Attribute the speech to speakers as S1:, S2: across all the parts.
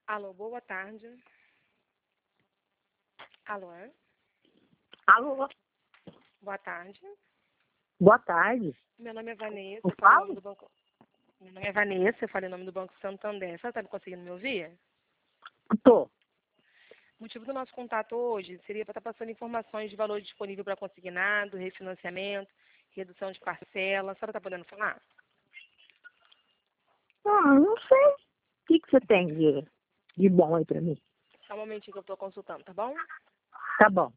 S1: Alô, boa tarde. Alô, é?
S2: Alô,
S1: Boa tarde.
S2: boa tarde.
S1: Meu nome é Vanessa,
S2: Eu
S1: eu falei em
S2: falo?
S1: nome do Banco. Meu nome é Vanessa, eu falei em nome do Banco Santander. Você está conseguindo me ouvir?
S2: Tô.
S1: O motivo do nosso contato hoje seria para estar passando informações de valor disponível para consignado, refinanciamento, redução de parcela. A senhora está podendo falar?
S2: Não sei. O que você tem de bom aí pra mim?
S1: Só um momentinho que eu estou consultando, tá bom?
S2: Tá bom.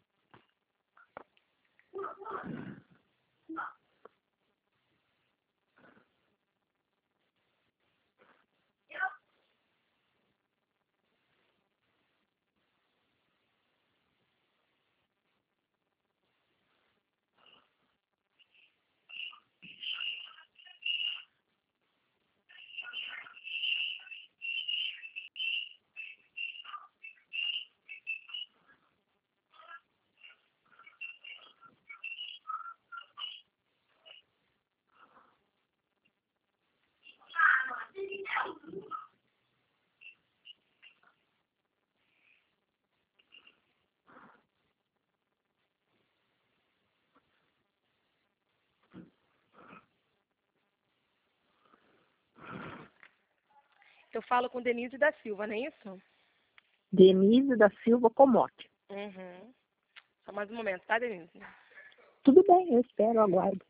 S1: Eu falo com Denise da Silva, não é isso?
S2: Denise da Silva Comote.
S1: Uhum. Só mais um momento, tá, Denise?
S2: Tudo bem, eu espero, eu aguardo.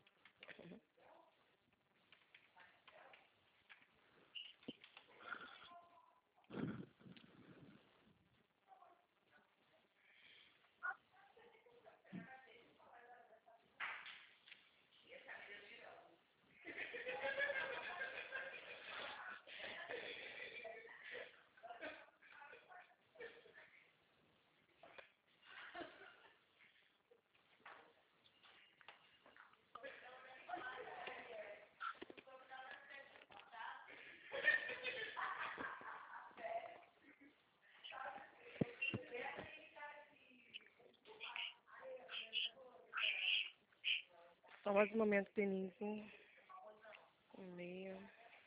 S1: Só mais um momento, Denise. Um meio.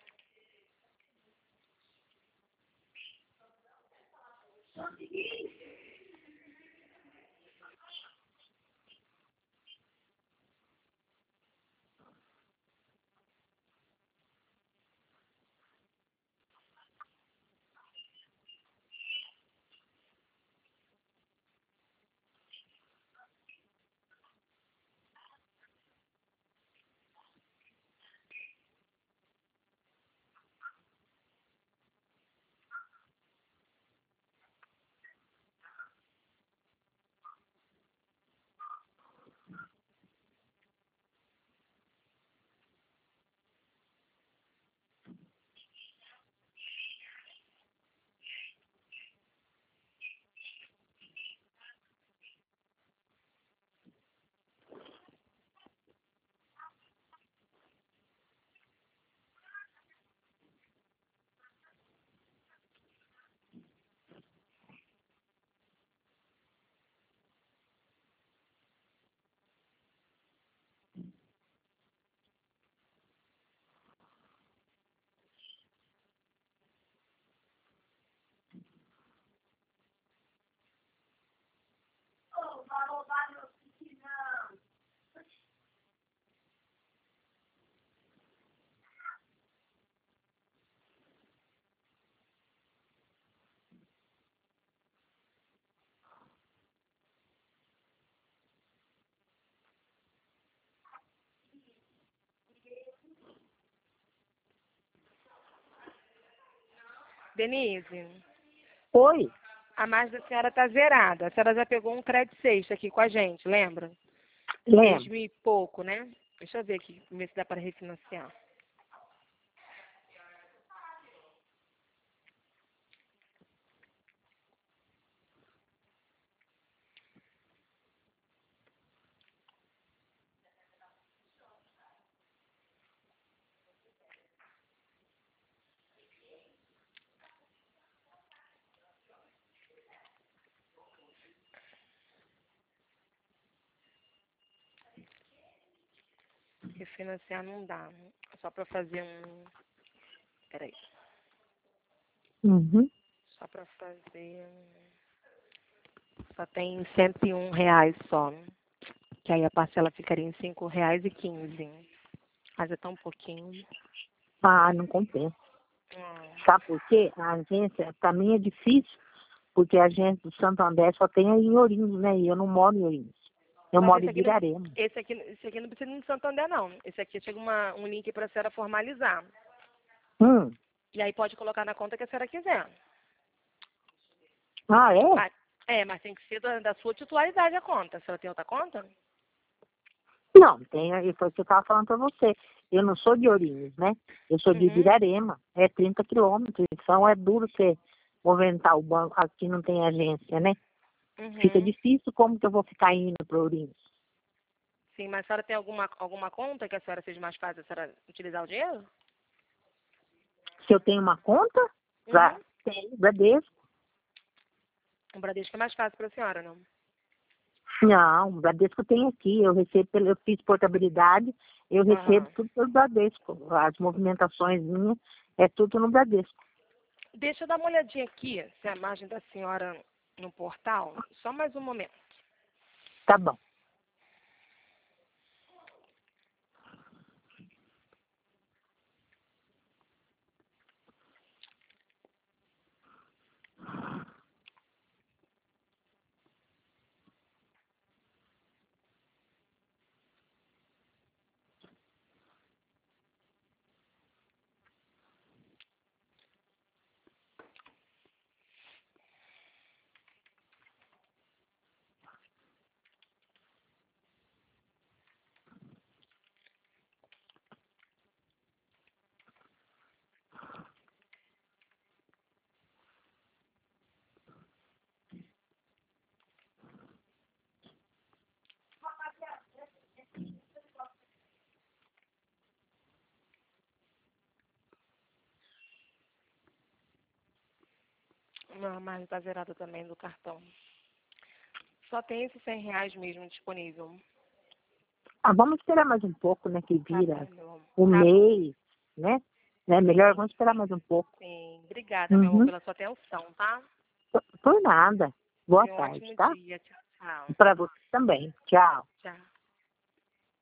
S1: Denise,
S2: Oi,
S1: a margem da senhora tá zerada. A senhora já pegou um crédito sexta aqui com a gente, lembra? Seis
S2: lembro.
S1: mil e pouco, né? Deixa eu ver aqui, ver se dá para refinanciar. Refinanciar não dá. Só para fazer um. Peraí.
S2: Uhum.
S1: Só para fazer... Só tem R$ 101 só. Que aí a parcela ficaria em R$ 5,15. Mas é tão pouquinho.
S2: Ah, não compensa. Sabe por quê? A agência, pra mim é difícil, porque a agência do Santo André só tem aí em Ourinhos, né? E eu não moro em Ourinhos. Eu
S1: Mas
S2: moro em Guirarema.
S1: esse aqui não precisa ir no Santander, não. Esse aqui chega um link para a senhora formalizar.
S2: Hum.
S1: E aí pode colocar na conta que a senhora quiser.
S2: Ah, é?
S1: Mas tem que ser da sua titularidade a conta. A senhora tem outra conta?
S2: Não, tem, foi o que eu estava falando para você. Eu não sou de Ourinhos, né? Eu sou de
S1: Uhum.
S2: Ibirarema. É 30 quilômetros. Então é duro você movimentar o banco. Aqui não tem agência, né?
S1: Uhum.
S2: Fica difícil. Como que eu vou ficar indo para Ourinhos?
S1: Sim, mas a senhora tem alguma conta que a senhora seja mais fácil a senhora utilizar o dinheiro?
S2: Se eu tenho uma conta,
S1: Uhum.
S2: tem, Bradesco.
S1: O Bradesco é mais fácil para a senhora, não?
S2: Não, o Bradesco tem aqui. Eu recebo, eu fiz portabilidade, eu recebo tudo pelo Bradesco. As movimentações minhas é tudo no Bradesco.
S1: Deixa eu dar uma olhadinha aqui, se a margem da senhora no portal. Só mais um momento.
S2: Tá bom.
S1: Não, a margem está zerada também do cartão. Só tem esses R$ 100 mesmo disponível.
S2: Ah, vamos esperar mais um pouco, né? Que
S1: Tá
S2: vira
S1: bom, meu amor.
S2: o
S1: Tá bom.
S2: mês, né? Melhor, vamos esperar mais um pouco.
S1: Sim. Obrigada, meu amor,
S2: Uhum.
S1: pela sua atenção, tá?
S2: Por nada. Boa
S1: Tenha um
S2: tarde,
S1: ótimo
S2: tá?
S1: dia. Tchau, tchau.
S2: Para você também. Tchau.
S1: Tchau.